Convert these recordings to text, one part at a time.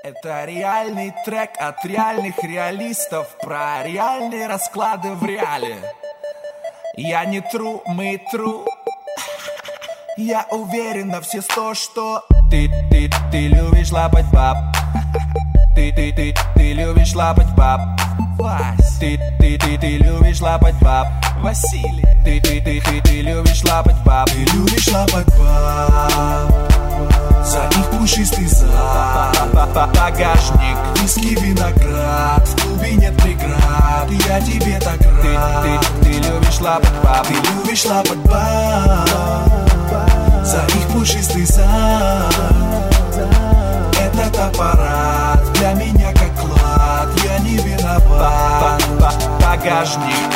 Это реальный трек от реальных реалистов про реальные расклады в реале. Я не тру, мы тру. Я уверен на все 100, что ты любишь лапать баб. Ты любишь лапать баб. Вась, ты любишь лапать баб. Василий, ты любишь лапать баб. Ты любишь лапать баб. За их пушистый зад, багажник, виски, виноград, в клубе нет преград. Я тебе так рад. Ты любишь лапать баб. Ты любишь лапать баб. За их пушистый зад. Этот аппарат для меня как клад. Я не виноват. Багажник.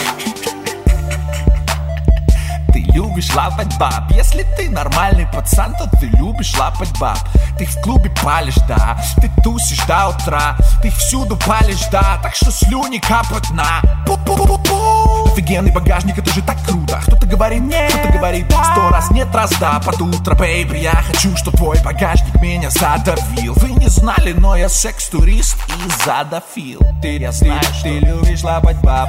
Ты любишь лапать баб. Если ты нормальный пацан, то ты любишь лапать баб. Ты в клубе палишь, да. Ты тусишь до утра. Ты всюду палишь, да. Так что слюни капают на офигенный багажник, это же так круто. Кто-то говорит нет, кто-то говорит да. 100 раз нет, раз да. Под утро, бэйби, я хочу, чтоб твой багажник меня задавил. Вы не знали, но я секс-турист и задофил. Я знаю, что ты любишь лапать баб.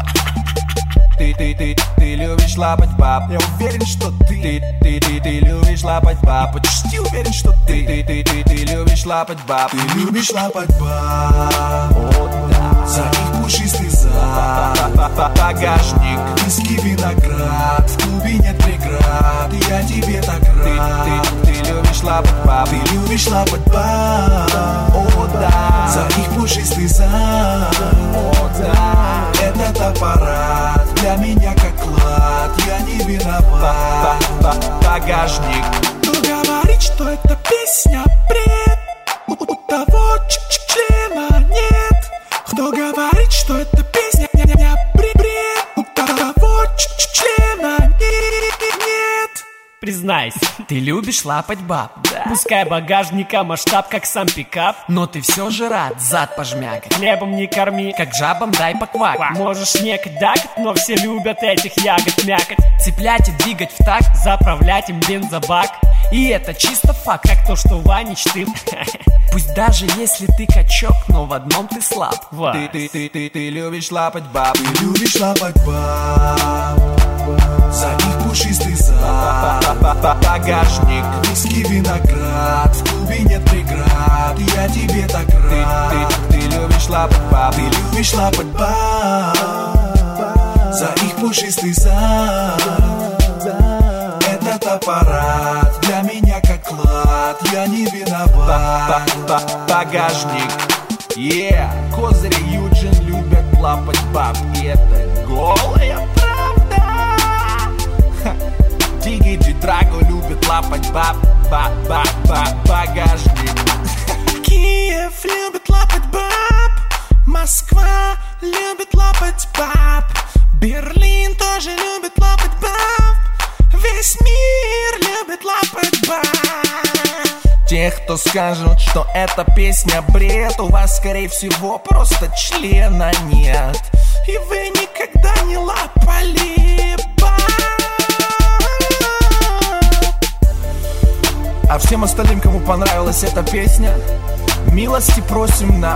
Ты любишь лапать баб. Я уверен, что ты любишь лапать баб. Почти уверен, что ты любишь лапать баб. Ты любишь лапать баб. О, да. За их пушистый зад, багажник, виски, виноград, в клубе нет преград. Я тебе так рад. Ты любишь лапать баб. Ты любишь лапать баб. О, да. За их пушистый зад. О, да. Этот аппарат для меня как клад. Я не виноват. Багажник. Кто говорит, что эта песня бред? У того члена нет. Кто говорит, что эта песня бред? У того члена нет. Признайся, ты любишь лапать баб, да. Пускай багажника масштаб, как сам пикап, но ты все же рад зад пожмякать. Хлебом не корми, как жабам дай поквак. Можешь некать дакать, но все любят этих ягод мякать. Цеплять и двигать в такт, заправлять им бензобак. И это чисто факт, как то, что Ванич ты. Пусть даже если ты качок, но в одном ты слаб. Ты любишь лапать баб. Ты любишь лапать баб. За их пушистый зад, багажник, виски, виноград, в клубе нет преград. Я тебе так рад. Ты любишь лапать баб. Ты любишь лапать баб. За их пушистый зад. Этот аппарат для меня как клад. Я не виноват. Багажник. Козыри Юджин любят лапать баб. И это голая правда. Диги Драго любит лапать баб. Багажник. Киев любит лапать баб. Москва любит лапать баб. Берлин тоже любит лапать баб. Весь мир любит лапать баб. Тех, кто скажут, что эта песня бред, у вас, скорее всего, просто члена нет. И вы никогда не лапали баб. А всем остальным, кому понравилась эта песня, милости просим на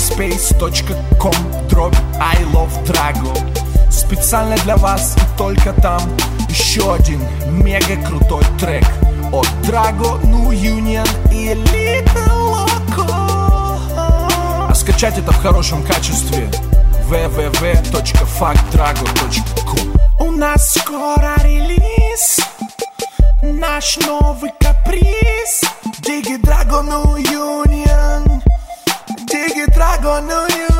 myspace.com/I-love-Drago. Специально для вас и только там еще один мега крутой трек от Drago, New Union и Little Loco. А скачать это в хорошем качестве www.fuckdrago.com. У нас скоро релиз, наш новый каприз. Digi Drago New Union, Digi Drago New Union.